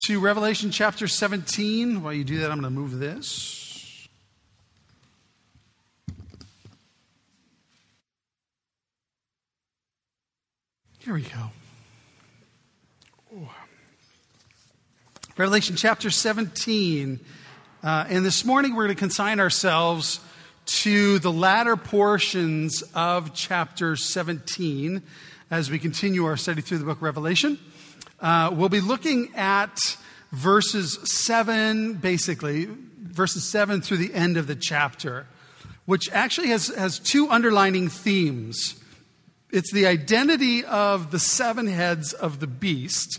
To Revelation chapter 17. While you do that, I'm going to move this. Here we go. Revelation chapter 17. And this morning we're going to consign ourselves to the latter portions of chapter 17 as we continue our study through the book of Revelation. We'll be looking at verses 7 through the end of the chapter, which actually has two underlining themes. It's the identity of the seven heads of the beast,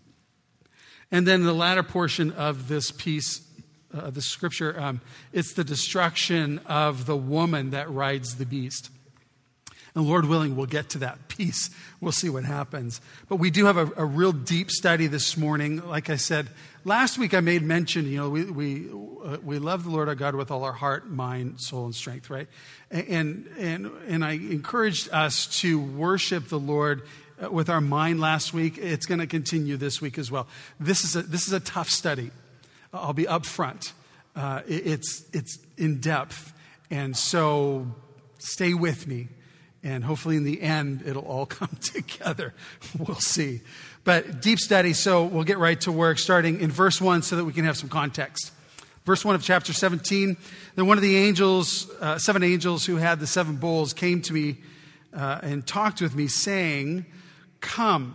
and then the latter portion of this piece of the scripture, it's the destruction of the woman that rides the beast. And Lord willing, we'll get to that piece. We'll see what happens. But we do have a real deep study this morning. Like I said, last week I made mention, we love the Lord our God with all our heart, mind, soul, and strength, right? And I encouraged us to worship the Lord with our mind last week. It's going to continue this week as well. This is a tough study. I'll be upfront. It's in depth. And so stay with me. And hopefully in the end, it'll all come together. We'll see. But deep study, so we'll get right to work, starting in verse 1 so that we can have some context. Verse 1 of chapter 17. Then one of the angels, 7 angels who had the 7 bowls, came to me and talked with me, saying, "Come,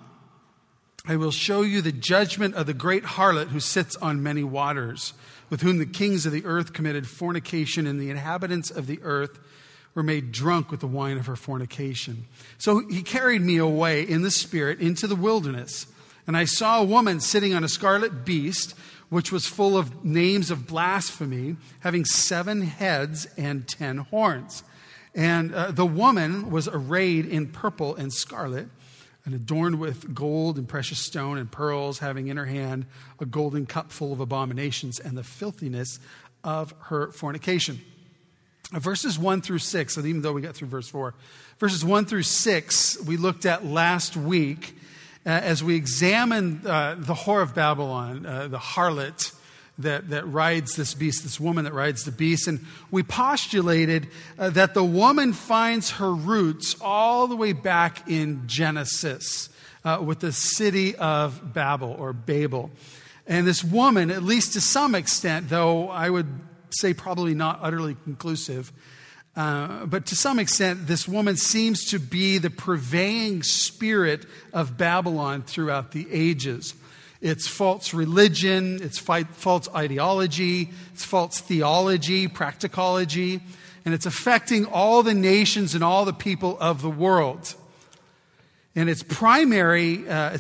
I will show you the judgment of the great harlot who sits on many waters, with whom the kings of the earth committed fornication, and the inhabitants of the earth were made drunk with the wine of her fornication." So he carried me away in the spirit into the wilderness, and I saw a woman sitting on a scarlet beast, which was full of names of blasphemy, having 7 heads and 10 horns. And the woman was arrayed in purple and scarlet, and adorned with gold and precious stone and pearls, having in her hand a golden cup full of abominations and the filthiness of her fornication. Verses 1 through 6, and even though we got through verse 4, verses 1 through 6 we looked at last week as we examined the whore of Babylon, the harlot that rides this beast, this woman that rides the beast. And we postulated that the woman finds her roots all the way back in Genesis with the city of Babel or Babel. And this woman, at least to some extent, though I would say probably not utterly conclusive, but to some extent, this woman seems to be the purveying spirit of Babylon throughout the ages. It's false religion, it's false ideology, it's false theology, practicology, and it's affecting all the nations and all the people of the world. And it's primarily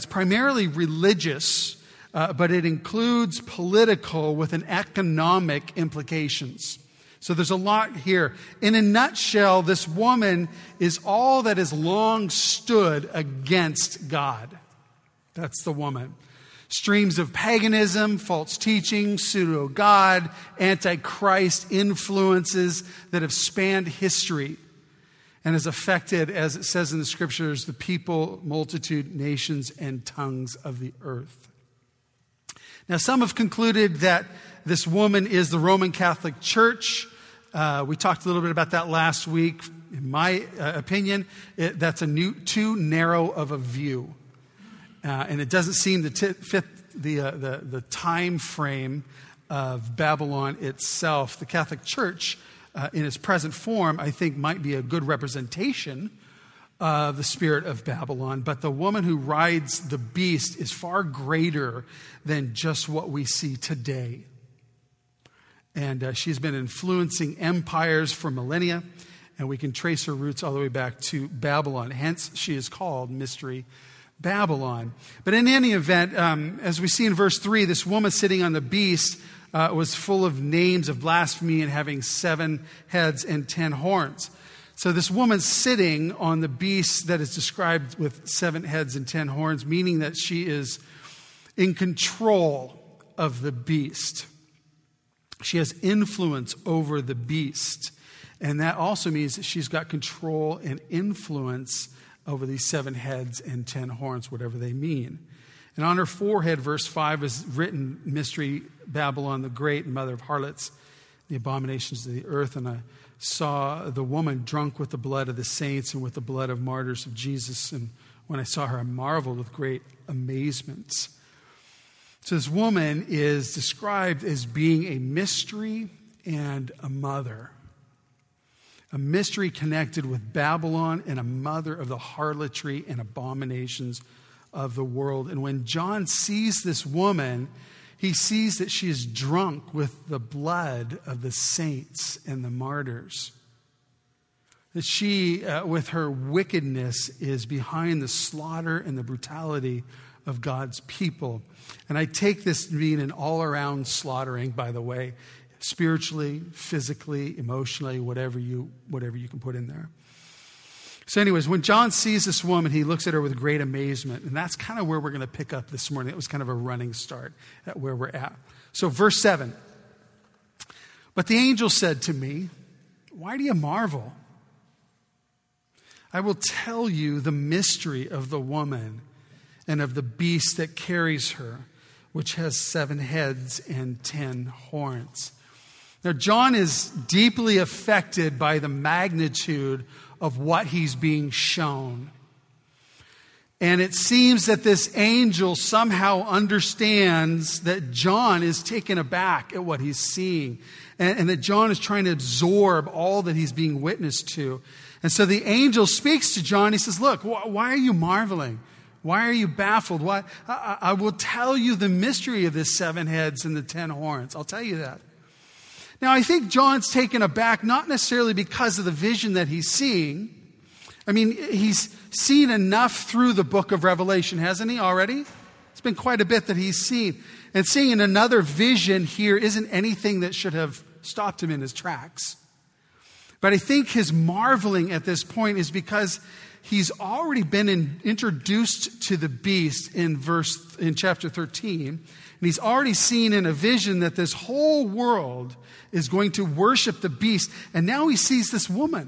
religious, but it includes political with an economic implications. So there's a lot here. In a nutshell, this woman is all that has long stood against God. That's the woman. Streams of paganism, false teaching, pseudo-God, antichrist influences that have spanned history and has affected, as it says in the scriptures, the people, multitude, nations, and tongues of the earth. Now, some have concluded that this woman is the Roman Catholic Church. We talked a little bit about that last week. In my opinion, that's too narrow of a view. And it doesn't seem to fit the time frame of Babylon itself. The Catholic Church, in its present form, I think might be a good representation of the spirit of Babylon. But the woman who rides the beast is far greater than just what we see today. And she's been influencing empires for millennia, and we can trace her roots all the way back to Babylon. Hence, she is called Mystery Babylon. But in any event, as we see in verse 3, this woman sitting on the beast was full of names of blasphemy and having 7 heads and 10 horns. So this woman sitting on the beast that is described with 7 heads and 10 horns, meaning that she is in control of the beast. She has influence over the beast. And that also means that she's got control and influence over these 7 heads and 10 horns, whatever they mean. And on her forehead, verse 5, is written, Mystery Babylon the Great, mother of harlots, the abominations of the earth. And I saw the woman drunk with the blood of the saints and with the blood of martyrs of Jesus. And when I saw her, I marveled with great amazement. So this woman is described as being a mystery and a mother. A mystery connected with Babylon and a mother of the harlotry and abominations of the world. And when John sees this woman, he sees that she is drunk with the blood of the saints and the martyrs. That she, with her wickedness, is behind the slaughter and the brutality of God's people. And I take this to mean an all-around slaughtering, by the way, spiritually, physically, emotionally, whatever you can put in there. So anyways, when John sees this woman, he looks at her with great amazement. And that's kind of where we're going to pick up this morning. It was kind of a running start at where we're at. So verse 7. But the angel said to me, why do you marvel? I will tell you the mystery of the woman and of the beast that carries her, which has 7 heads and 10 horns. Now, John is deeply affected by the magnitude of what he's being shown. And it seems that this angel somehow understands that John is taken aback at what he's seeing. And that John is trying to absorb all that he's being witnessed to. And so the angel speaks to John. He says, look, why are you marveling? Why are you baffled? Why? I will tell you the mystery of this 7 heads and the 10 horns. I'll tell you that. Now, I think John's taken aback, not necessarily because of the vision that he's seeing. I mean, he's seen enough through the book of Revelation, hasn't he, already? It's been quite a bit that he's seen. And seeing another vision here isn't anything that should have stopped him in his tracks. But I think his marveling at this point is because he's already been introduced to the beast in chapter 13. And he's already seen in a vision that this whole world is going to worship the beast. And now he sees this woman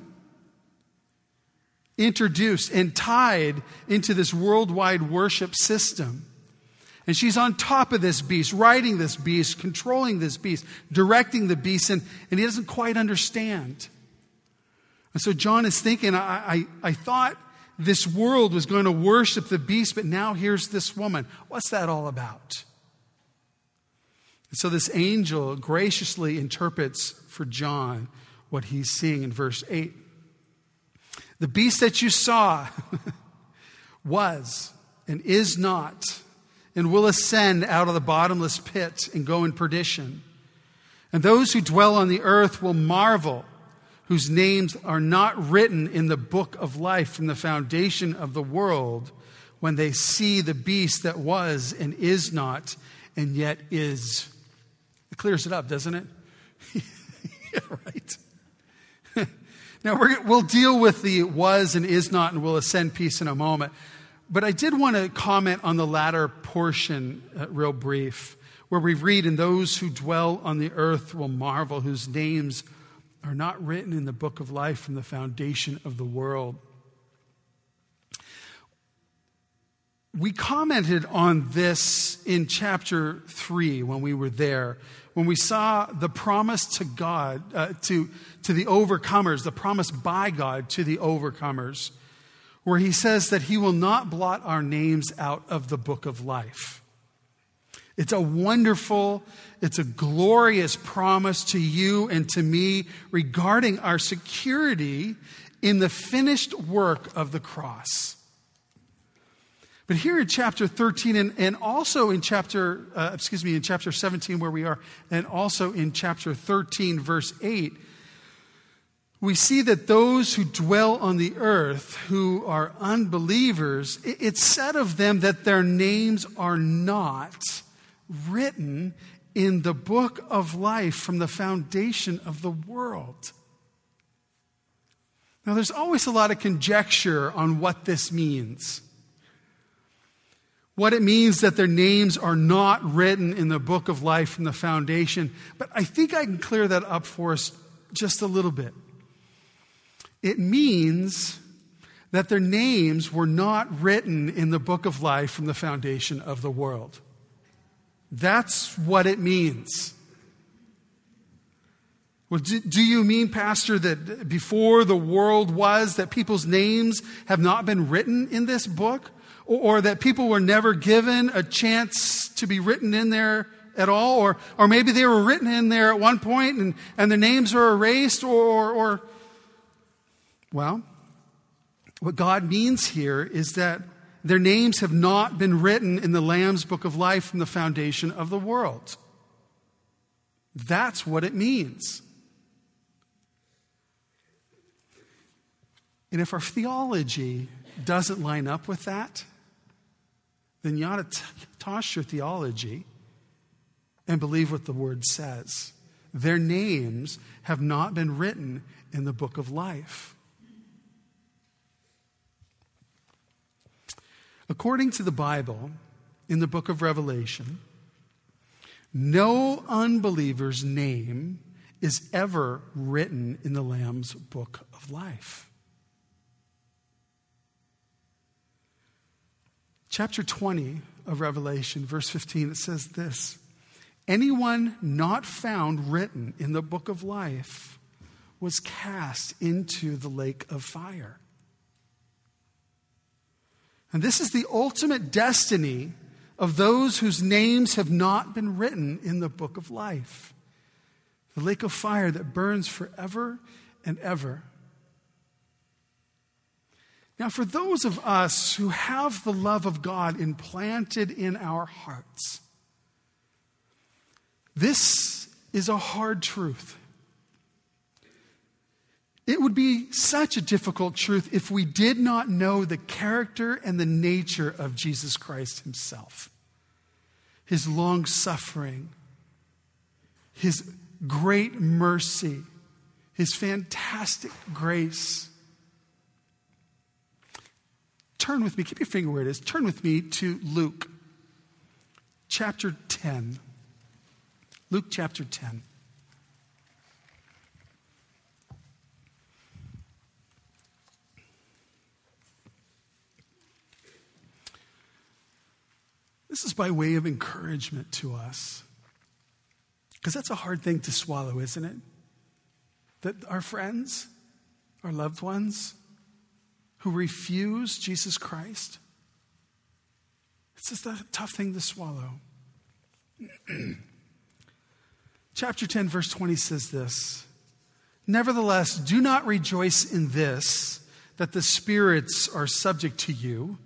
introduced and tied into this worldwide worship system. And she's on top of this beast, riding this beast, controlling this beast, directing the beast, and he doesn't quite understand. And so John is thinking, I thought this world was going to worship the beast, but now here's this woman. What's that all about? And so this angel graciously interprets for John what he's seeing in verse 8. The beast that you saw was and is not, and will ascend out of the bottomless pit and go in perdition. And those who dwell on the earth will marvel, whose names are not written in the book of life from the foundation of the world, when they see the beast that was and is not and yet is. It clears it up, doesn't it? Yeah, right. Now, we'll deal with the was and is not and will ascend piece in a moment. But I did want to comment on the latter portion, real brief, where we read, and those who dwell on the earth will marvel, whose names are not written in the book of life from the foundation of the world. We commented on this in chapter 3 when we were there, when we saw the promise to God, to the overcomers, the promise by God to the overcomers, where he says that he will not blot our names out of the book of life. It's a wonderful, it's a glorious promise to you and to me regarding our security in the finished work of the cross. But here in chapter 13 and also in chapter 17 where we are, and also in chapter 13 verse 8, we see that those who dwell on the earth, who are unbelievers, it's said of them that their names are not written in the book of life from the foundation of the world. Now, there's always a lot of conjecture on what this means. What it means that their names are not written in the book of life from the foundation. But I think I can clear that up for us just a little bit. It means that their names were not written in the book of life from the foundation of the world. That's what it means. Well, do you mean, Pastor, that before the world was, that people's names have not been written in this book? Or that people were never given a chance to be written in there at all? Or maybe they were written in there at one point and their names were erased? Well, what God means here is that their names have not been written in the Lamb's book of life from the foundation of the world. That's what it means. And if our theology doesn't line up with that, then you ought to toss your theology and believe what the Word says. Their names have not been written in the book of life. According to the Bible, in the book of Revelation, no unbeliever's name is ever written in the Lamb's book of life. Chapter 20 of Revelation, verse 15, it says this: anyone not found written in the book of life was cast into the lake of fire. And this is the ultimate destiny of those whose names have not been written in the book of life. The lake of fire that burns forever and ever. Now, for those of us who have the love of God implanted in our hearts, this is a hard truth. It would be such a difficult truth if we did not know the character and the nature of Jesus Christ himself. His long suffering, his great mercy, his fantastic grace. Turn with me, keep your finger where it is. Turn with me to Luke chapter 10. Luke chapter 10. This is by way of encouragement to us. Because that's a hard thing to swallow, isn't it? That our friends, our loved ones, who refuse Jesus Christ, it's just a tough thing to swallow. Chapter 10, verse 20 says this: nevertheless, do not rejoice in this, that the spirits are subject to you.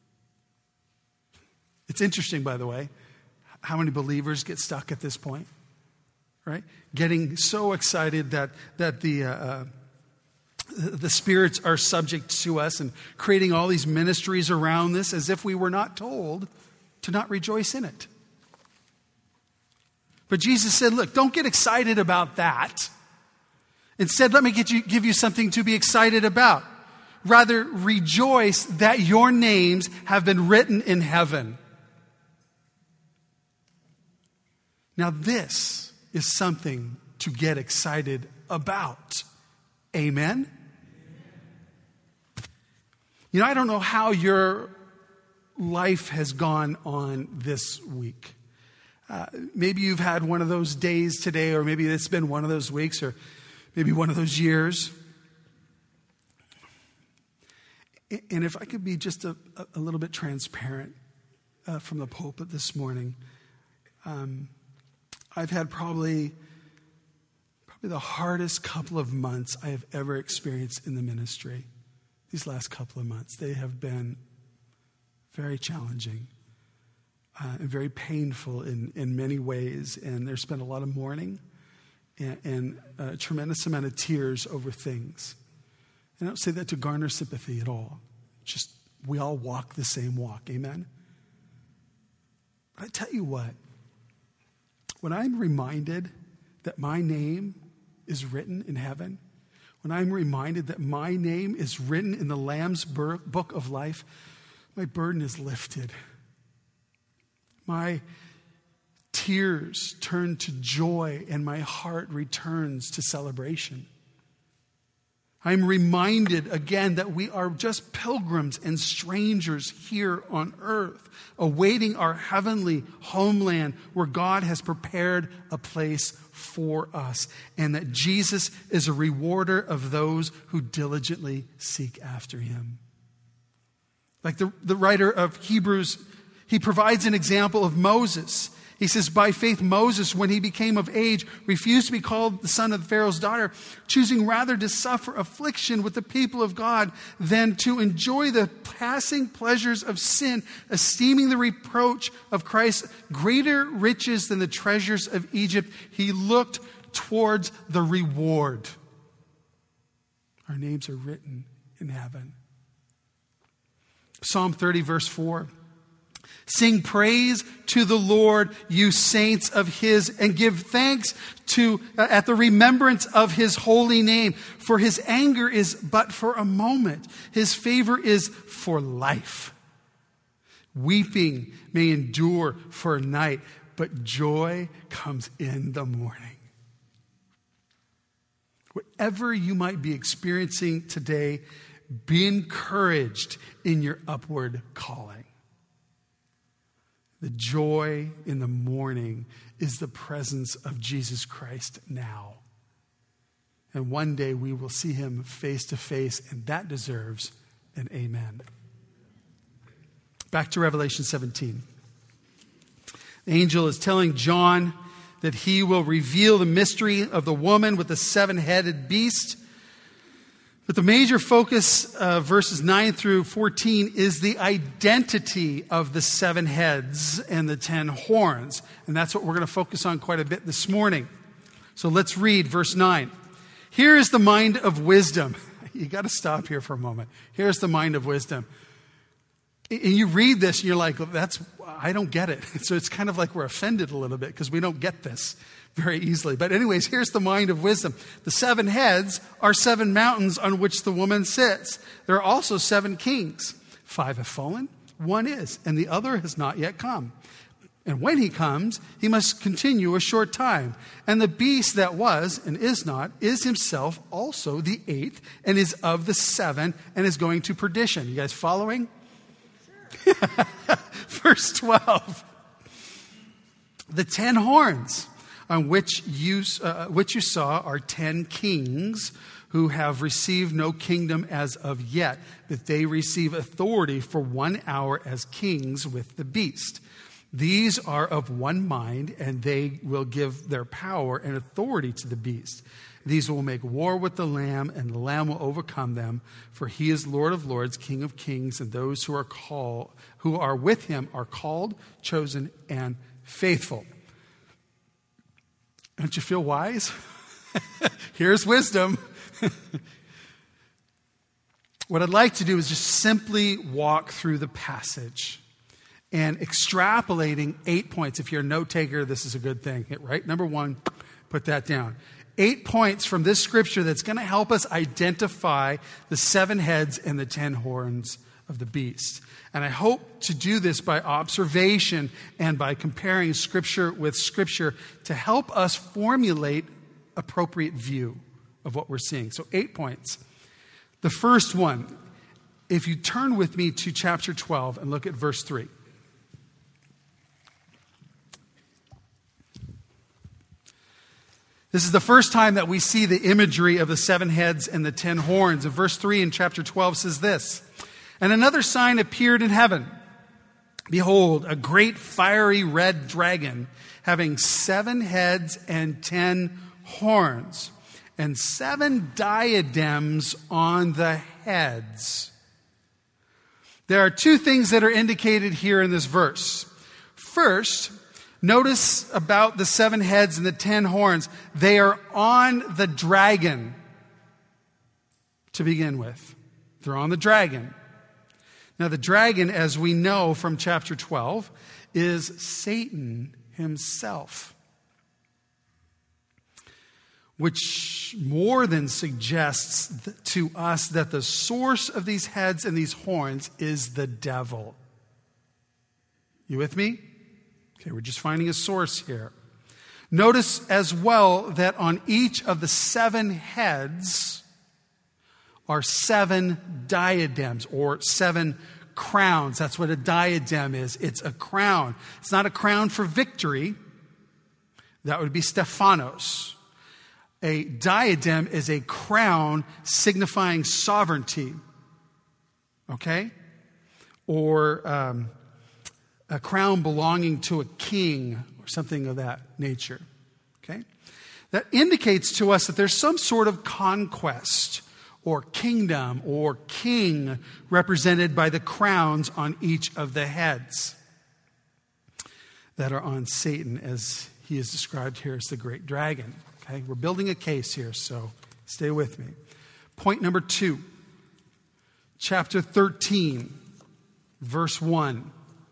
It's interesting, by the way, how many believers get stuck at this point, right? Getting so excited that the spirits are subject to us and creating all these ministries around this as if we were not told to not rejoice in it. But Jesus said, look, don't get excited about that. Instead, let me give you something to be excited about. Rather, rejoice that your names have been written in heaven. Now, this is something to get excited about. Amen? You know, I don't know how your life has gone on this week. Maybe you've had one of those days today, or maybe it's been one of those weeks, or maybe one of those years. And if I could be just a little bit transparent from the pulpit this morning, I've had probably the hardest couple of months I have ever experienced in the ministry. These last couple of months, they have been very challenging and very painful in many ways. And there's been a lot of mourning and a tremendous amount of tears over things. And I don't say that to garner sympathy at all. Just we all walk the same walk. Amen? But I tell you what, when I'm reminded that my name is written in heaven, when I'm reminded that my name is written in the Lamb's book of life, my burden is lifted. My tears turn to joy and my heart returns to celebration. I'm reminded again that we are just pilgrims and strangers here on earth, awaiting our heavenly homeland where God has prepared a place for us, and that Jesus is a rewarder of those who diligently seek after him. Like the writer of Hebrews, he provides an example of Moses. He says, by faith, Moses, when he became of age, refused to be called the son of Pharaoh's daughter, choosing rather to suffer affliction with the people of God than to enjoy the passing pleasures of sin, esteeming the reproach of Christ greater riches than the treasures of Egypt. He looked towards the reward. Our names are written in heaven. Psalm 30, verse 4. Sing praise to the Lord, you saints of his, and give thanks at the remembrance of his holy name. For his anger is but for a moment. His favor is for life. Weeping may endure for a night, but joy comes in the morning. Whatever you might be experiencing today, be encouraged in your upward calling. The joy in the morning is the presence of Jesus Christ now. And one day we will see him face to face, and that deserves an amen. Back to Revelation 17. The angel is telling John that he will reveal the mystery of the woman with the seven-headed beast. But the major focus of verses 9 through 14 is the identity of the seven heads and the 10 horns. And that's what we're going to focus on quite a bit this morning. So let's read verse 9. Here is the mind of wisdom. You got to stop here for a moment. Here's the mind of wisdom. And you read this and you're like, I don't get it. So it's kind of like we're offended a little bit because we don't get this very easily. But anyways, here's the mind of wisdom. The seven heads are seven mountains on which the woman sits. There are also seven kings. 5 have fallen, 1 is, and the other has not yet come. And when he comes, he must continue a short time. And the beast that was and is not is himself also the 8th and is of the 7 and is going to perdition. You guys following? Sure. Verse 12. The 10 horns on which you saw are 10 kings who have received no kingdom as of yet, but they receive authority for 1 hour as kings with the beast. These are of one mind, and they will give their power and authority to the beast. These will make war with the Lamb, and the Lamb will overcome them, for he is Lord of lords, King of kings, and those who are with him are called, chosen, and faithful. Don't you feel wise? Here's wisdom. What I'd like to do is just simply walk through the passage and extrapolating 8 points. If you're a note taker, this is a good thing. Right? Number 1, put that down. 8 points from this scripture that's going to help us identify the 7 heads and the 10 horns of the beast. And I hope to do this by observation and by comparing scripture with scripture to help us formulate appropriate view of what we're seeing. So 8 points. The first one, if you turn with me to chapter 12 and look at verse 3. This is the first time that we see the imagery of the 7 heads and the 10 horns. And verse 3 in chapter 12 says this. And another sign appeared in heaven. Behold, a great fiery red dragon having 7 heads and 10 horns and 7 diadems on the heads. There are 2 things that are indicated here in this verse. First, notice about the 7 heads and the 10 horns. They are on the dragon to begin with. They're on the dragon. Now, the dragon, as we know from chapter 12, is Satan himself, which more than suggests to us that the source of these heads and these horns is the devil. You with me? Okay, we're just finding a source here. Notice as well that on each of the 7 heads are 7 diadems or 7 crowns. That's what a diadem is. It's a crown. It's not a crown for victory. That would be Stephanos. A diadem is a crown signifying sovereignty. Okay? Or a crown belonging to a king or something of that nature. Okay? That indicates to us that there's some sort of conquest or kingdom or king represented by the crowns on each of the heads that are on Satan, as he is described here as the great dragon. Okay, we're building a case here, so stay with me. Point number 2, chapter 13, verse 1.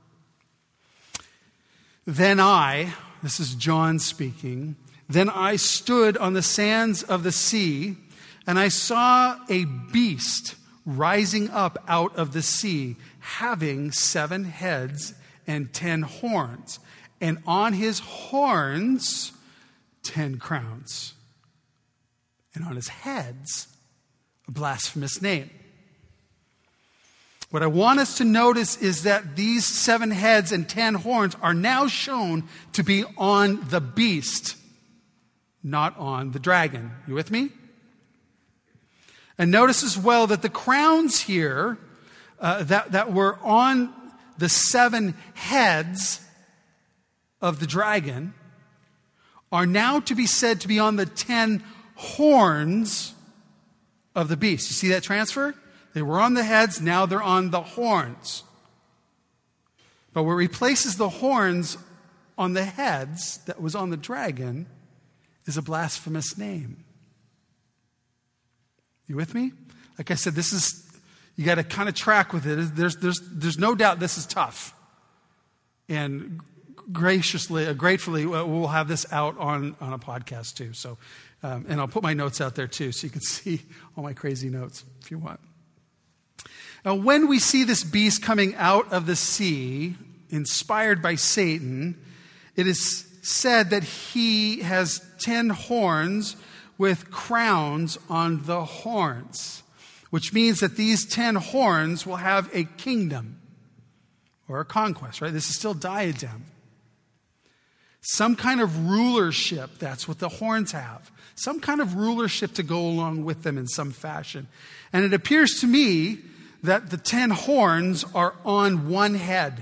Then I, this is John speaking, then I stood on the sands of the sea, and I saw a beast rising up out of the sea, having 7 heads and 10 horns, and on his horns 10 crowns, and on his heads a blasphemous name. What I want us to notice is that these 7 heads and 10 horns are now shown to be on the beast, not on the dragon. You with me? And notice as well that the crowns here that were on the 7 heads of the dragon are now to be said to be on the 10 horns of the beast. You see that transfer? They were on the heads, now they're on the horns. But what replaces the horns on the heads that was on the dragon is a blasphemous name. You with me? Like I said, this is, you got to kind of track with it. There's no doubt this is tough. And gratefully, we'll have this out on a podcast too. So, and I'll put my notes out there too, so you can see all my crazy notes if you want. Now, when we see this beast coming out of the sea, inspired by Satan, it is said that he has 10 horns with crowns on the horns, which means that these 10 horns will have a kingdom or a conquest, right? This is still diadem. Some kind of rulership, that's what the horns have. Some kind of rulership to go along with them in some fashion. And it appears to me that the 10 horns are on one head.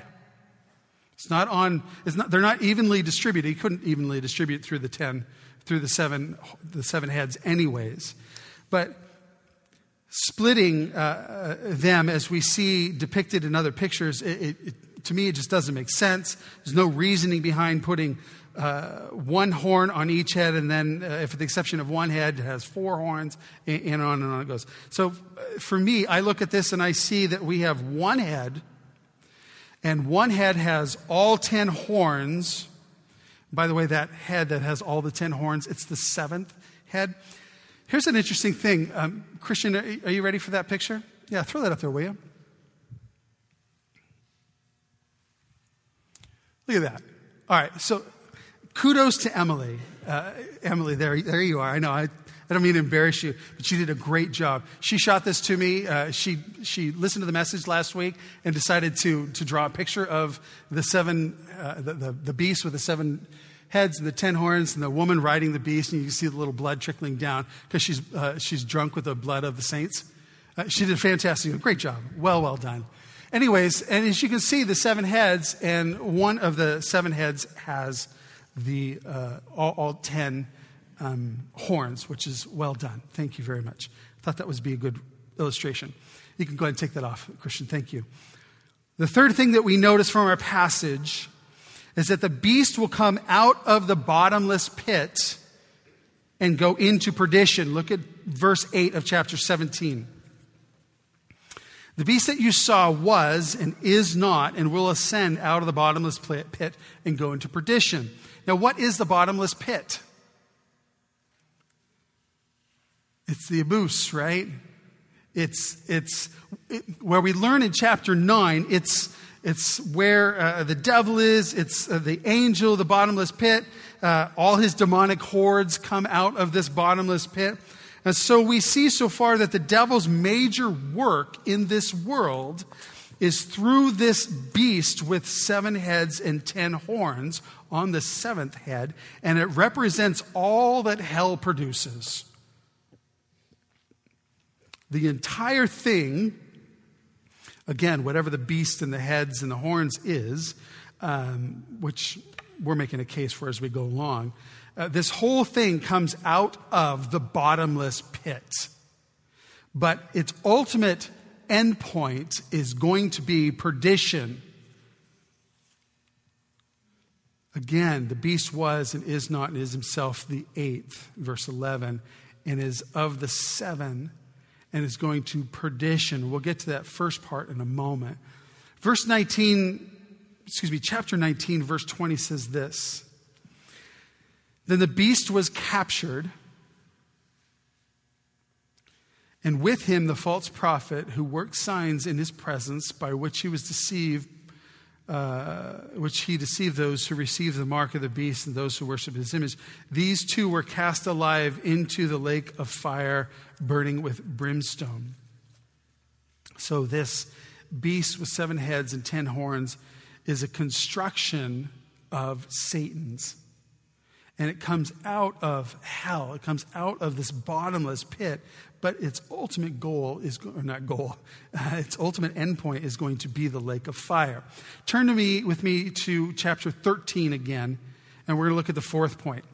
They're not evenly distributed. He couldn't evenly distribute through the seven heads anyways. But splitting them, as we see depicted in other pictures, to me it just doesn't make sense. There's no reasoning behind putting one horn on each head, and then if with the exception of one head, it has 4 horns, and on it goes. So for me, I look at this and I see that we have one head, and one head has all 10 horns. By the way, that head that has all the 10 horns, it's the 7th head. Here's an interesting thing. Christian, are you ready for that picture? Yeah, throw that up there, will you? Look at that. All right, so kudos to Emily. Emily, there you are. I know, I don't mean to embarrass you, but you did a great job. She shot this to me. She listened to the message last week and decided to draw a picture of the 7, the beast with the 7 heads and the 10 horns and the woman riding the beast, and you can see the little blood trickling down because she's drunk with the blood of the saints. She did fantastic. Great job. Well done. Anyways, and as you can see, the 7 heads, and one of the 7 heads has the all 10 horns, which is well done. Thank you very much. I thought that would be a good illustration. You can go ahead and take that off, Christian. Thank you. The third thing that we notice from our passage is that the beast will come out of the bottomless pit and go into perdition. Look at verse 8 of chapter 17. The beast that you saw was and is not and will ascend out of the bottomless pit and go into perdition. Now, what is the bottomless pit? It's the abyss, right? It's where we learn in chapter 9, it's where the devil is. It's the angel, the bottomless pit. All his demonic hordes come out of this bottomless pit. And so we see so far that the devil's major work in this world is through this beast with 7 heads and 10 horns on the 7th head, and it represents all that hell produces. The entire thing, again, whatever the beast and the heads and the horns is, which we're making a case for as we go along, this whole thing comes out of the bottomless pit. But its ultimate endpoint is going to be perdition. Again, the beast was and is not and is himself the 8th, verse 11, and is of the 7 and is going to perdition. We'll get to that first part in a moment. Chapter 19, verse 20 says this. Then the beast was captured, and with him the false prophet who worked signs in his presence by which he deceived those who received the mark of the beast and those who worship his image. These 2 were cast alive into the lake of fire burning with brimstone. So this beast with 7 heads and 10 horns is a construction of Satan's. And it comes out of hell. It comes out of this bottomless pit. But its ultimate goal its ultimate endpoint is going to be the lake of fire. Turn with me to chapter 13 again, and we're going to look at the 4th point.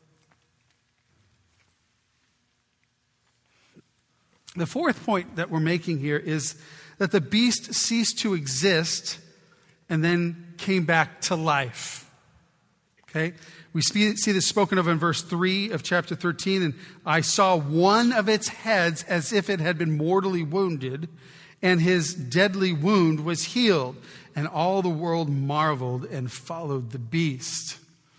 The 4th point that we're making here is that the beast ceased to exist and then came back to life. Okay? We see this spoken of in verse 3 of chapter 13. And I saw one of its heads as if it had been mortally wounded, and his deadly wound was healed. And all the world marveled and followed the beast.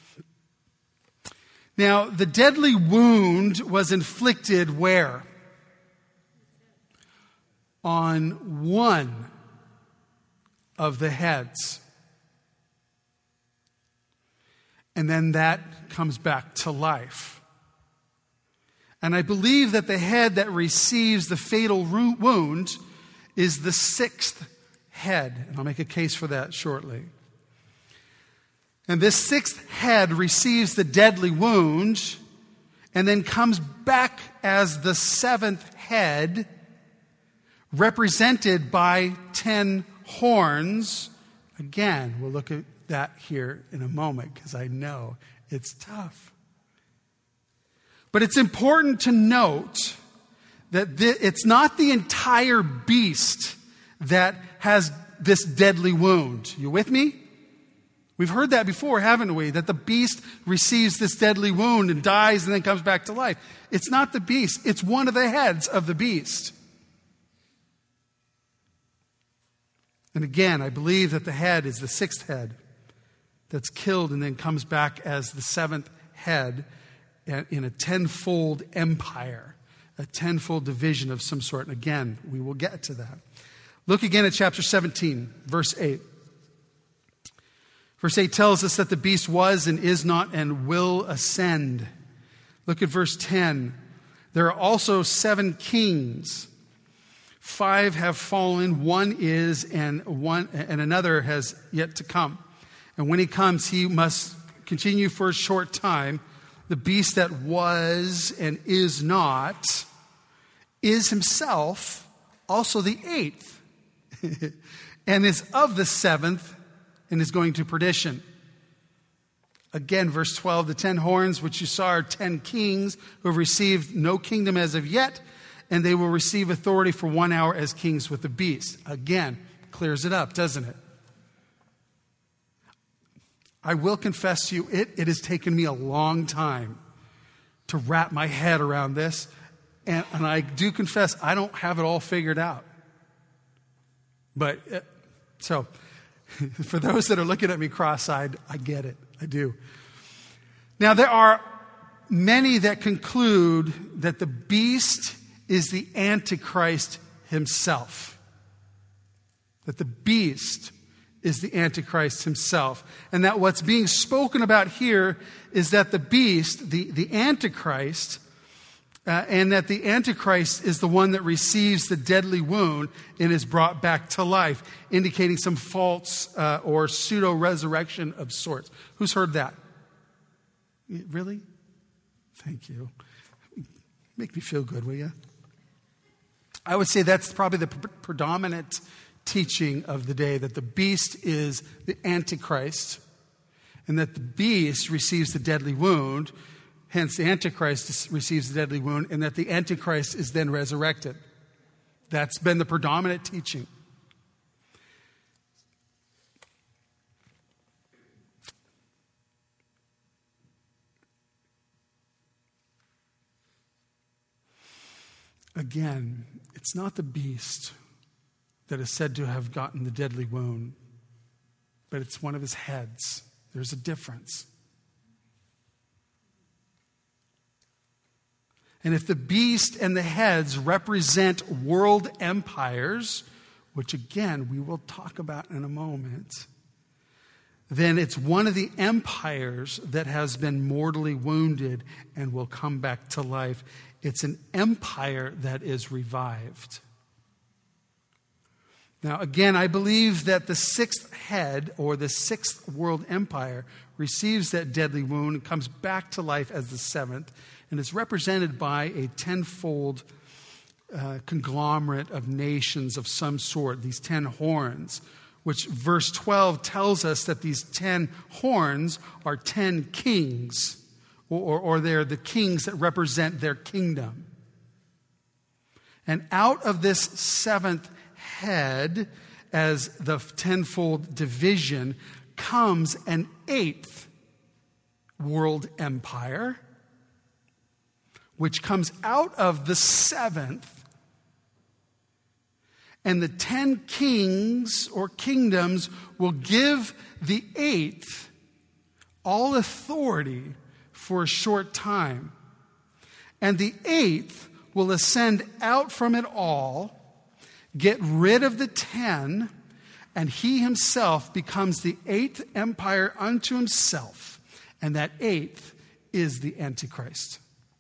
Now, the deadly wound was inflicted where? On one of the heads. And then that comes back to life. And I believe that the head that receives the fatal wound is the 6th head. And I'll make a case for that shortly. And this 6th head receives the deadly wound and then comes back as the 7th head, represented by 10 horns. Again, we'll look at that here in a moment because I know it's tough. But it's important to note that it's not the entire beast that has this deadly wound. You with me? We've heard that before, haven't we? That the beast receives this deadly wound and dies and then comes back to life. It's not the beast. It's one of the heads of the beast. And again, I believe that the head is the 6th head that's killed and then comes back as the 7th head in a 10-fold empire, a 10-fold division of some sort. And again, we will get to that. Look again at chapter 17, verse 8. Verse 8 tells us that the beast was and is not and will ascend. Look at verse 10. There are also 7 kings. 5 have fallen, 1 is, and another has yet to come. And when he comes, he must continue for a short time. The beast that was and is not is himself also the 8th and is of the 7th and is going to perdition. Again, verse 12, the 10 horns which you saw are 10 kings who have received no kingdom as of yet, and they will receive authority for 1 hour as kings with the beast. Again, clears it up, doesn't it? I will confess to you, it has taken me a long time to wrap my head around this. And I do confess, I don't have it all figured out. But, so, for those that are looking at me cross-eyed, I get it. I do. Now, there are many that conclude that the beast is the Antichrist himself. That the beast is the Antichrist himself. And that what's being spoken about here is that the beast, the Antichrist, and that the Antichrist is the one that receives the deadly wound and is brought back to life, indicating some false or pseudo-resurrection of sorts. Who's heard that? Really? Thank you. Make me feel good, will you? I would say that's probably the predominant teaching of the day, that the beast is the Antichrist, and that the beast receives the deadly wound, hence the Antichrist receives the deadly wound, and that the Antichrist is then resurrected. That's been the predominant teaching. Again, it's not the beast that is said to have gotten the deadly wound, but it's one of his heads. There's a difference. And if the beast and the heads represent world empires, which again we will talk about in a moment, then it's one of the empires that has been mortally wounded and will come back to life. It's an empire that is revived. Now, again, I believe that the sixth head, or the sixth world empire, receives that deadly wound and comes back to life as the seventh, and is represented by a tenfold conglomerate of nations of some sort, these 10 horns, which verse 12 tells us that these 10 horns are 10 kings, or they're the kings that represent their kingdom. And out of this seventh head, as the tenfold division, comes an eighth world empire, which comes out of the seventh. And the 10 kings or kingdoms will give the eighth all authority for a short time. And the eighth will ascend out from it all, get rid of the 10, and he himself becomes the eighth empire unto himself. And that eighth is the Antichrist.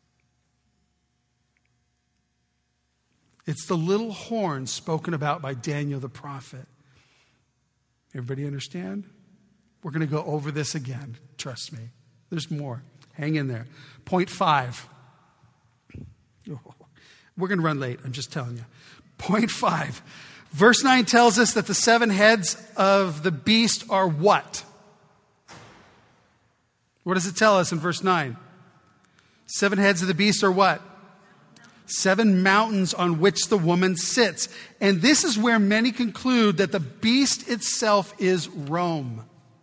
It's the little horn spoken about by Daniel the prophet. Everybody understand? We're going to go over this again. Trust me. There's more. Hang in there. Point 5. We're going to run late. I'm just telling you. Point 5. Verse 9 tells us that the 7 heads of the beast are what? What does it tell us in verse 9? 7 heads of the beast are what? 7 mountains on which the woman sits. And this is where many conclude that the beast itself is Rome.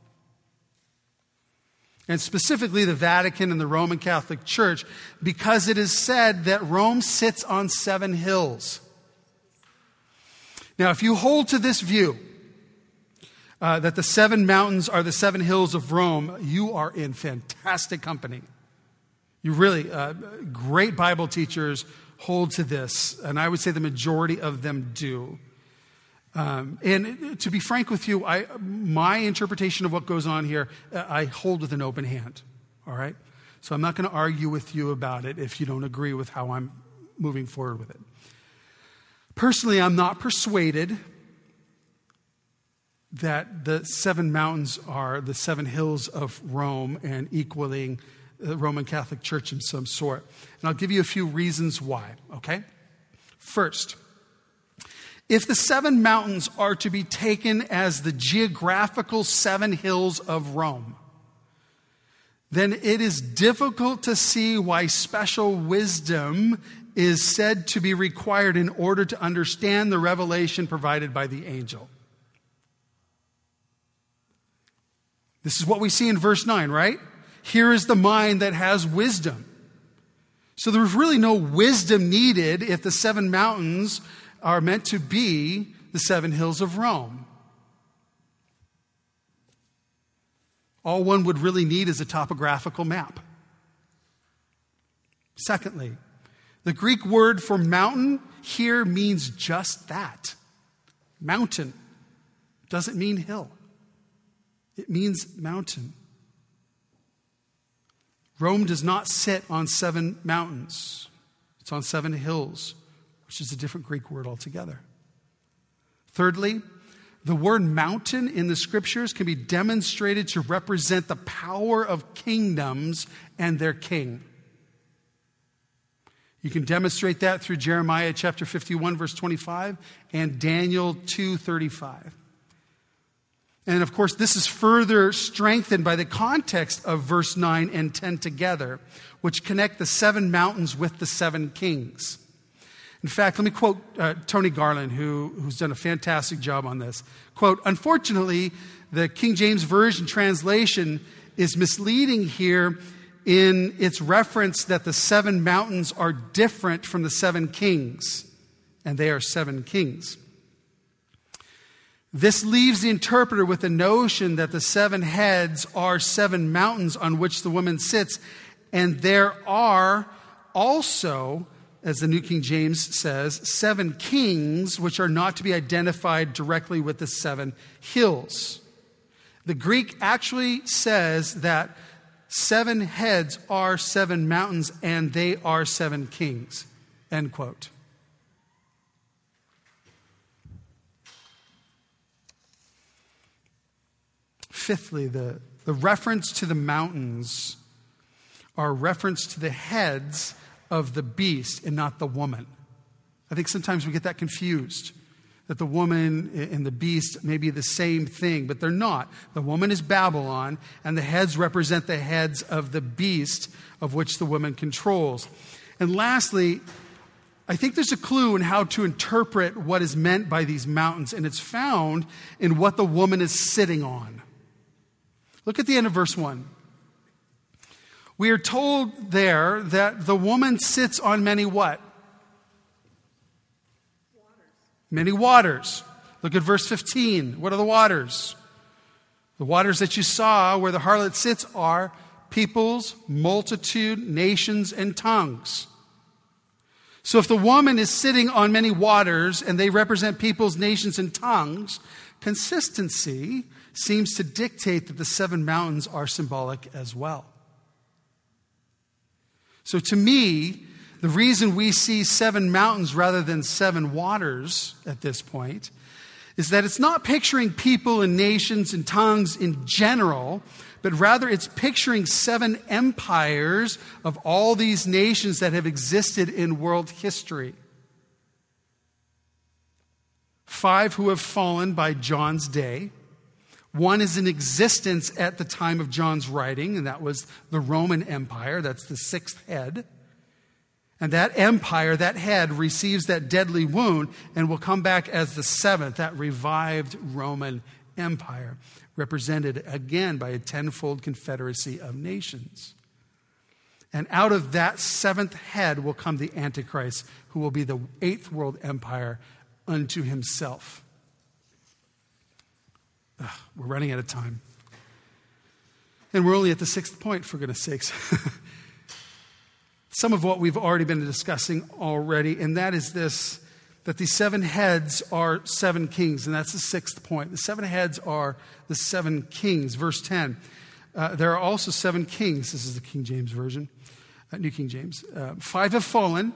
And specifically the Vatican and the Roman Catholic Church, because it is said that Rome sits on 7 hills. Now, if you hold to this view, that the 7 mountains are the 7 hills of Rome, you are in fantastic company. You really, great Bible teachers hold to this, and I would say the majority of them do. And to be frank with you, my interpretation of what goes on here, I hold with an open hand, all right? So I'm not going to argue with you about it if you don't agree with how I'm moving forward with it. Personally, I'm not persuaded that the 7 mountains are the 7 hills of Rome and equaling the Roman Catholic Church in some sort. And I'll give you a few reasons why, okay? First, if the 7 mountains are to be taken as the geographical 7 hills of Rome, then it is difficult to see why special wisdom is said to be required in order to understand the revelation provided by the angel. This is what we see in verse 9, right? Here is the mind that has wisdom. So there's really no wisdom needed if the 7 mountains are meant to be the 7 hills of Rome. All one would really need is a topographical map. Secondly, the Greek word for mountain here means just that. Mountain doesn't mean hill. It means mountain. Rome does not sit on 7 mountains. It's on 7 hills, which is a different Greek word altogether. Thirdly, the word mountain in the scriptures can be demonstrated to represent the power of kingdoms and their king. You can demonstrate that through Jeremiah chapter 51, verse 25, and Daniel 2:35. And of course, this is further strengthened by the context of verse 9 and 10 together, which connect the 7 mountains with the 7 kings. In fact, let me quote Tony Garland, who's done a fantastic job on this. Quote, "Unfortunately, the King James Version translation is misleading here in its reference that the 7 mountains are different from the 7 kings, and they are 7 kings. This leaves the interpreter with the notion that the 7 heads are 7 mountains on which the woman sits, and there are also, as the New King James says, 7 kings which are not to be identified directly with the 7 hills. The Greek actually says that 7 heads are 7 mountains and they are 7 kings." End quote. Fifthly, the reference to the mountains are a reference to the heads of the beast and not the woman. I think sometimes we get that confused, that the woman and the beast may be the same thing, but they're not. The woman is Babylon, and the heads represent the heads of the beast of which the woman controls. And lastly, I think there's a clue in how to interpret what is meant by these mountains, and it's found in what the woman is sitting on. Look at the end of verse 1. We are told there that the woman sits on many what? Many waters. Look at verse 15. What are the waters? The waters that you saw where the harlot sits are peoples, multitude, nations, and tongues. So if the woman is sitting on many waters and they represent peoples, nations, and tongues, consistency seems to dictate that the 7 mountains are symbolic as well. So to me, the reason we see 7 mountains rather than 7 waters at this point is that it's not picturing people and nations and tongues in general, but rather it's picturing 7 empires of all these nations that have existed in world history. 5 who have fallen by John's day. 1 is in existence at the time of John's writing, and that was the Roman Empire. That's the 6th head. And that empire, that head, receives that deadly wound and will come back as the 7th, that revived Roman Empire, represented again by a 10-fold confederacy of nations. And out of that 7th head will come the Antichrist, who will be the 8th world empire unto himself. We're running out of time. And we're only at the 6th point, for goodness sakes. Some of what we've already been discussing already, and that is this, that the 7 heads are 7 kings, and that's the 6th point. The 7 heads are the 7 kings. Verse 10, there are also 7 kings. This is the King James Version, New King James. 5 have fallen,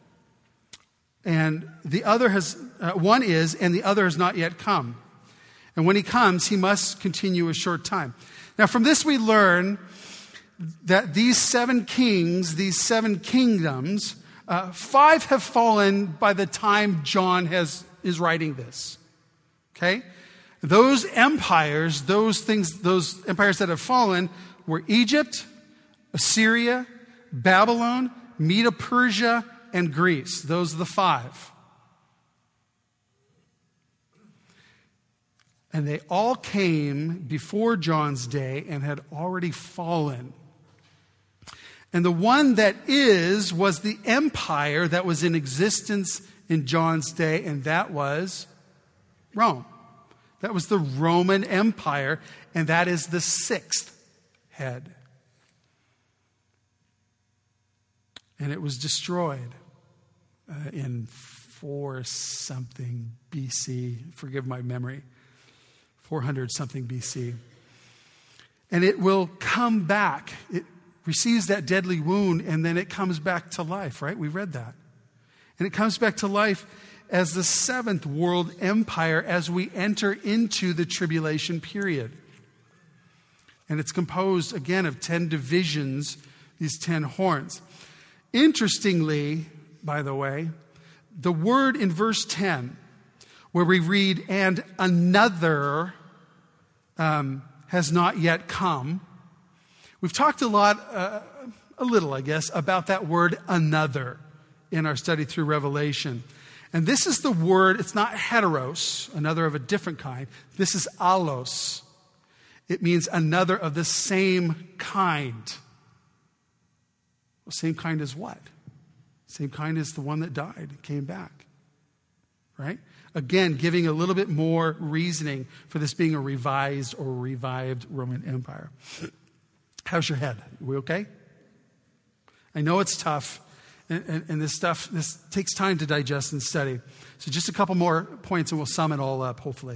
and the other has, one is, and the other has not yet come. And when he comes, he must continue a short time. Now, from this we learn that these 7 kings, these 7 kingdoms, 5 have fallen by the time John is writing this. Okay? Those empires, those empires that have fallen were Egypt, Assyria, Babylon, Medo-Persia, and Greece. Those are the 5. And they all came before John's day and had already fallen. And the one that was the empire that was in existence in John's day, and that was Rome. That was the Roman Empire, and that is the 6th head. And it was destroyed in 4-something BC. Forgive my memory. 400-something BC. And it will come back. receives that deadly wound, and then it comes back to life, right? We read that. And it comes back to life as the seventh world empire as we enter into the tribulation period. And it's composed, again, of 10 divisions, these 10 horns. Interestingly, by the way, the word in verse 10, where we read, and another has not yet come. We've talked a little, I guess, about that word another in our study through Revelation. And this is the word, it's not heteros, another of a different kind. This is allos. It means another of the same kind. Well, same kind as what? Same kind as the one that died and came back. Right? Again, giving a little bit more reasoning for this being a revised or revived Roman Empire. How's your head? Are we okay? I know it's tough, and this takes time to digest and study. So just a couple more points and we'll sum it all up, hopefully.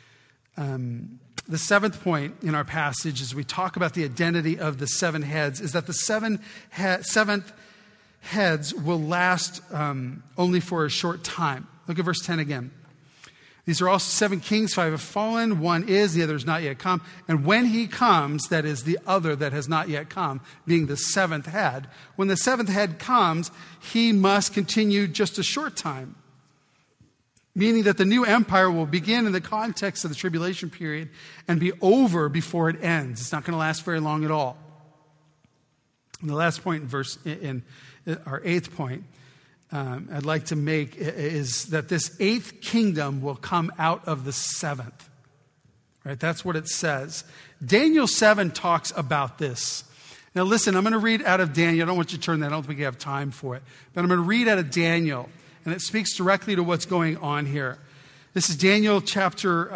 The seventh point in our passage, as we talk about the identity of the seven heads, is that the seventh heads will last only for a short time. Look at verse 10 again. These are also 7 kings, 5 have fallen, 1 is, the other has not yet come. And when he comes, that is the other that has not yet come, being the seventh head. When the seventh head comes, he must continue just a short time. Meaning that the new empire will begin in the context of the tribulation period and be over before it ends. It's not going to last very long at all. And the last point in our 8th point, I'd like to make is that this 8th kingdom will come out of the 7th. Right? That's what it says. Daniel 7 talks about this. Now listen, I'm going to read out of Daniel. I don't want you to turn that. I don't think you have time for it. But I'm going to read out of Daniel. And it speaks directly to what's going on here. This is Daniel chapter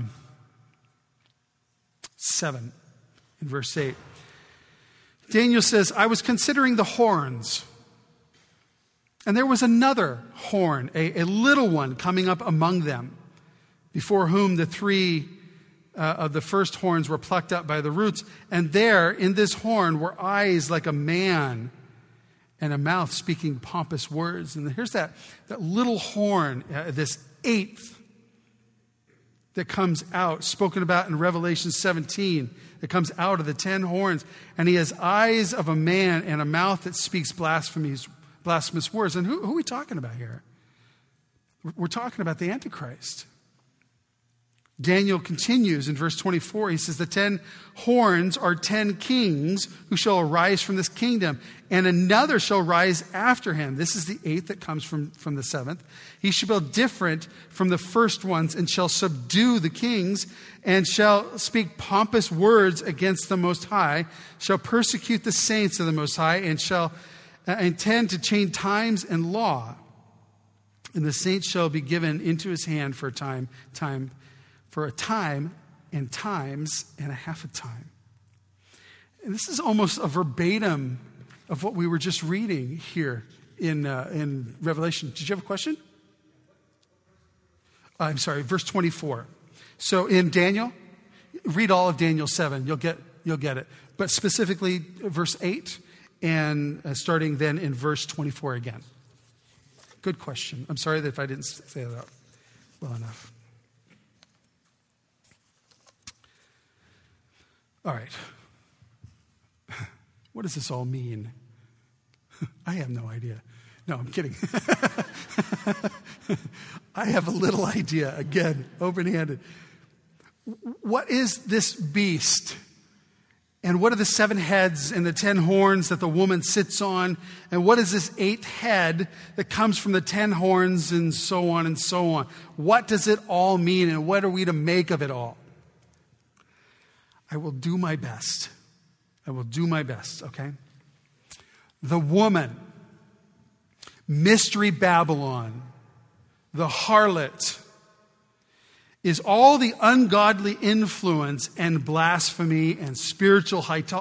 7 in verse 8. Daniel says, I was considering the horns. And there was another horn, a little one coming up among them, before whom the 3 of the first horns were plucked up by the roots. And there, in this horn, were eyes like a man, and a mouth speaking pompous words. And here's that little horn, this 8th, that comes out, spoken about in Revelation 17, that comes out of the 10 horns. And he has eyes of a man and a mouth that speaks blasphemous words. And who are we talking about here? We're talking about the Antichrist. Daniel continues in verse 24. He says, the 10 horns are 10 kings who shall arise from this kingdom, and another shall rise after him. This is the 8th that comes from the 7th. He shall be different from the first ones and shall subdue the kings and shall speak pompous words against the Most High, shall persecute the saints of the Most High, and shall intend to change times and law. And the saints shall be given into his hand for a time and times and a half a time. And this is almost a verbatim of what we were just reading here in Revelation. Did you have a question? I'm sorry, verse 24. So in Daniel, read all of Daniel 7. You'll get it. But specifically verse 8 and starting then in verse 24 again. Good question. I'm sorry that if I didn't say that well enough. All right. What does this all mean? I have no idea. No, I'm kidding. I have a little idea, again, open-handed. What is this beast? And what are the 7 heads and the 10 horns that the woman sits on? And what is this 8th head that comes from the 10 horns and so on and so on? What does it all mean, and what are we to make of it all? I will do my best. I will do my best, okay? The woman, Mystery Babylon, the harlot, is all the ungodly influence and blasphemy and spiritual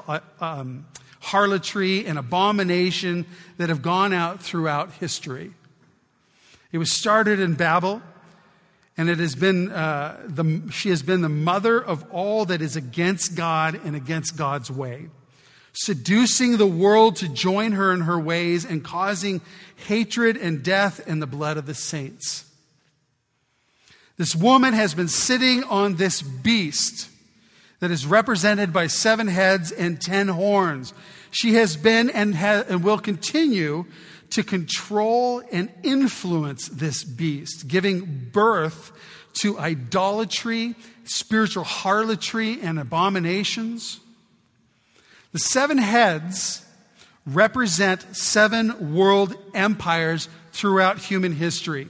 harlotry and abomination that have gone out throughout history. It was started in Babel, and it has been she has been the mother of all that is against God and against God's way. seducing the world to join her in her ways and causing hatred and death in the blood of the saints. This woman has been sitting on this beast that is represented by 7 heads and 10 horns. She has been and will continue to control and influence this beast, giving birth to idolatry, spiritual harlotry, and abominations. The 7 heads represent 7 world empires throughout human history.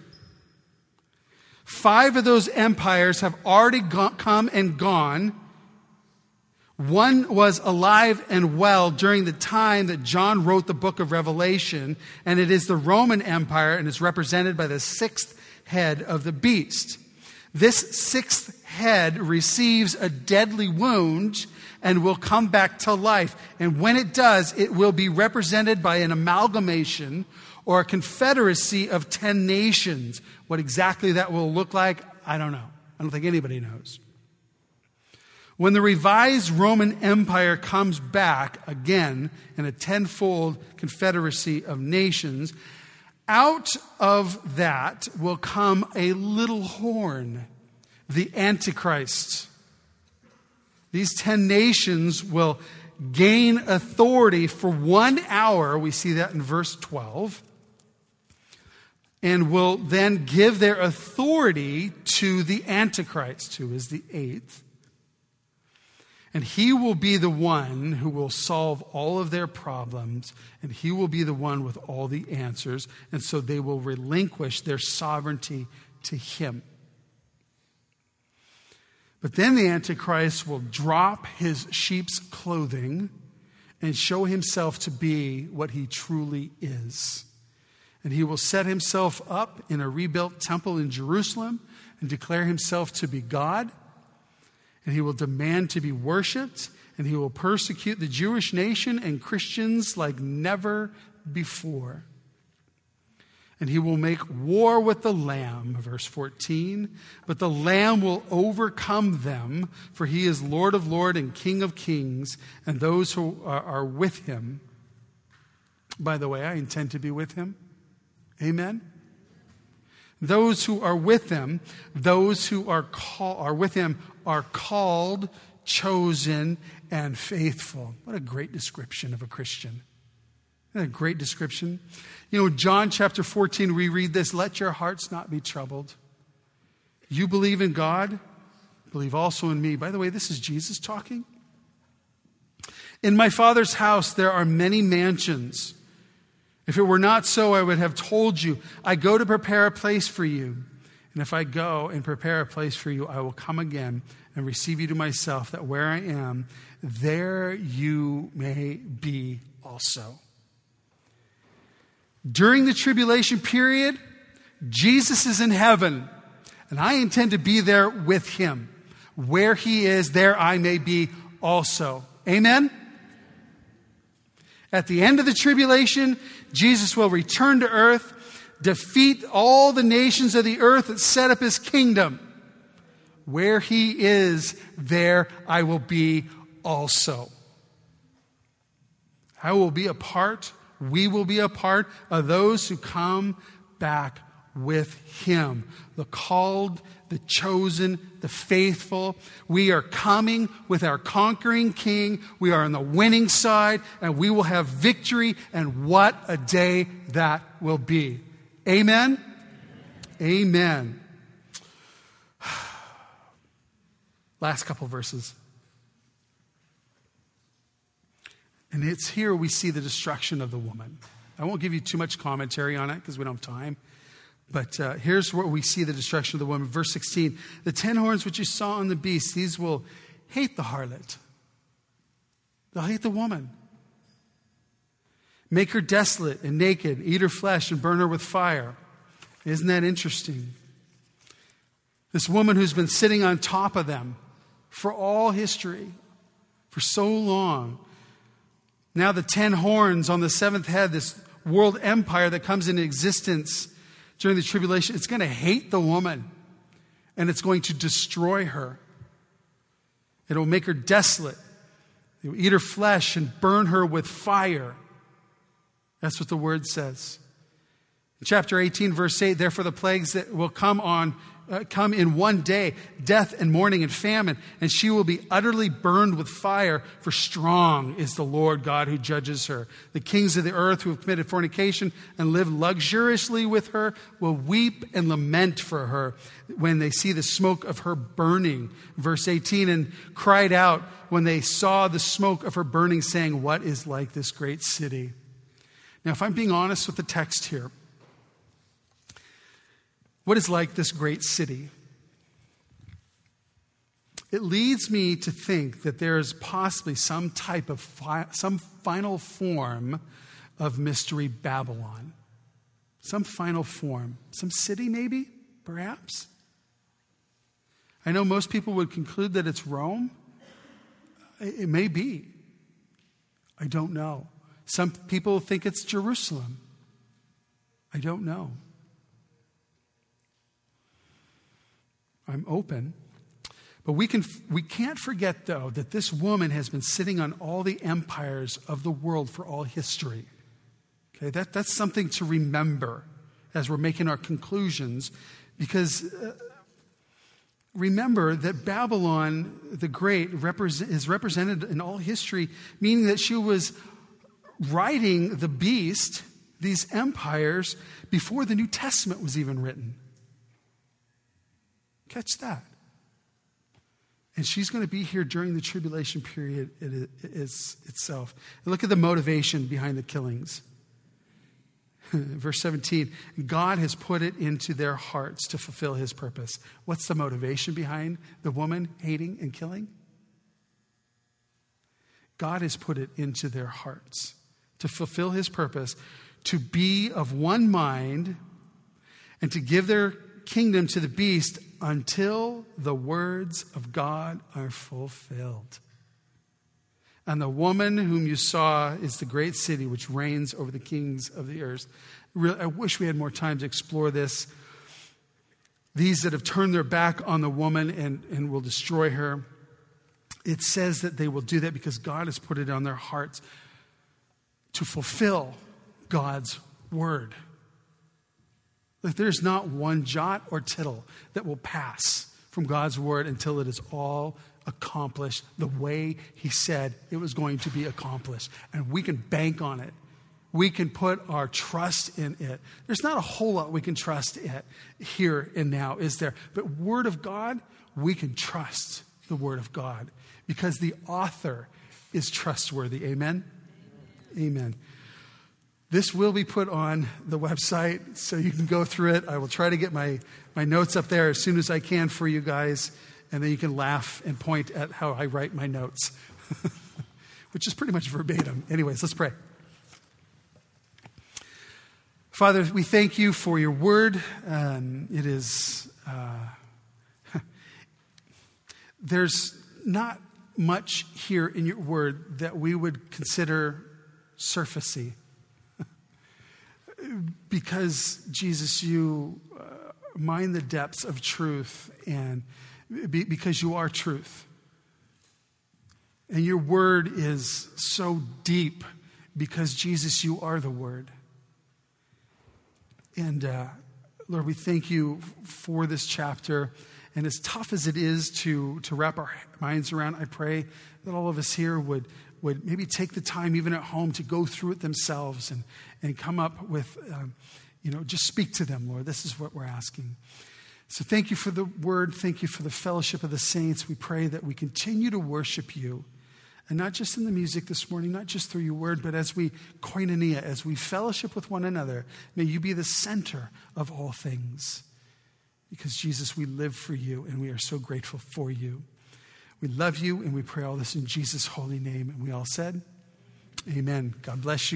5 of those empires have already come and gone. One was alive and well during the time that John wrote the book of Revelation, and it is the Roman Empire, and is represented by the 6th head of the beast. This 6th head receives a deadly wound and will come back to life. And when it does, it will be represented by an amalgamation or a confederacy of 10 nations. What exactly that will look like, I don't know. I don't think anybody knows. When the revised Roman Empire comes back again in a 10-fold confederacy of nations, out of that will come a little horn, the Antichrist. These 10 nations will gain authority for 1 hour. We see that in verse 12. And will then give their authority to the Antichrist, who is the 8th. And he will be the one who will solve all of their problems, and he will be the one with all the answers, and so they will relinquish their sovereignty to him. But then the Antichrist will drop his sheep's clothing and show himself to be what he truly is. And he will set himself up in a rebuilt temple in Jerusalem and declare himself to be God. And he will demand to be worshiped, and he will persecute the Jewish nation and Christians like never before. And he will make war with the Lamb, verse 14. But the Lamb will overcome them, for he is Lord of lords and King of kings, and those who are with him. By the way, I intend to be with him. Amen? Those who are with him, those who are with him are called, chosen, and faithful. What a great description of a Christian. Isn't that a great description? You know, John chapter 14, we read this, let your hearts not be troubled. You believe in God, believe also in me. By the way, this is Jesus talking. In my Father's house there are many mansions. If it were not so, I would have told you, I go to prepare a place for you. And if I go and prepare a place for you, I will come again and receive you to myself, that where I am, there you may be also. During the tribulation period, Jesus is in heaven, and I intend to be there with him. Where he is, there I may be also. Amen? At the end of the tribulation, Jesus will return to earth, defeat all the nations of the earth that set up his kingdom. Where he is, there I will be also. I will be a part, we will be a part of those who come back with him. The called, the chosen, the faithful. We are coming with our conquering king. We are on the winning side, and we will have victory. And what a day that will be. Amen? Amen. Last couple verses. And it's here we see the destruction of the woman. I won't give you too much commentary on it because we don't have time. But here's where we see the destruction of the woman. Verse 16. The 10 horns which you saw on the beast, these will hate the harlot. They'll hate the woman. Make her desolate and naked, eat her flesh and burn her with fire. Isn't that interesting? This woman who's been sitting on top of them for all history, for so long. Now the 10 horns on the 7th head, this world empire that comes into existence during the tribulation, it's going to hate the woman, and it's going to destroy her. It will make her desolate They will eat her flesh and burn her with fire. That's what the word says. In chapter 18, verse 8, therefore the plagues that will come in one day, death and mourning and famine, and she will be utterly burned with fire, for strong is the Lord God who judges her. The kings of the earth who have committed fornication and lived luxuriously with her will weep and lament for her when they see the smoke of her burning. Verse 18, and cried out when they saw the smoke of her burning, saying, what is like this great city? Now, if I'm being honest with the text here, what is like this great city? It leads me to think that there is possibly some type of some final form of Mystery Babylon. Some final form. Some city maybe, perhaps. I know most people would conclude that it's Rome. It may be. I don't know. Some people think it's Jerusalem. I don't know. I'm open. But we can't forget, though, that this woman has been sitting on all the empires of the world for all history. Okay, that's something to remember as we're making our conclusions, because remember that Babylon the Great is represented in all history, meaning that she was riding the beast, these empires, before the New Testament was even written. Catch that. And she's going to be here during the tribulation period itself. And look at the motivation behind the killings. Verse 17, God has put it into their hearts to fulfill his purpose. What's the motivation behind the woman hating and killing? God has put it into their hearts to fulfill his purpose, to be of one mind, and to give their kingdom to the beast until the words of God are fulfilled. And the woman whom you saw is the great city which reigns over the kings of the earth. Really, I wish we had more time to explore this. These that have turned their back on the woman and will destroy her, it says that they will do that because God has put it on their hearts to fulfill God's word. Like, there's not one jot or tittle that will pass from God's word until it is all accomplished the way he said it was going to be accomplished. And we can bank on it. We can put our trust in it. There's not a whole lot we can trust it here and now, is there? But word of God, we can trust the word of God because the author is trustworthy. Amen? Amen. This will be put on the website so you can go through it. I will try to get my notes up there as soon as I can for you guys. And then you can laugh and point at how I write my notes, which is pretty much verbatim. Anyways, let's pray. Father, we thank you for your word. It is, there's not much here in your word that we would consider surfacey. Because, Jesus, you mine the depths of truth, and because you are truth. And your word is so deep because, Jesus, you are the word. And Lord, we thank you for this chapter. And as tough as it is to wrap our minds around, I pray that all of us here would maybe take the time even at home to go through it themselves and come up with, just speak to them, Lord. This is what we're asking. So thank you for the word. Thank you for the fellowship of the saints. We pray that we continue to worship you. And not just in the music this morning, not just through your word, but as we koinonia, as we fellowship with one another, may you be the center of all things. Because, Jesus, we live for you and we are so grateful for you. We love you and we pray all this in Jesus' holy name. And we all said, amen. God bless you.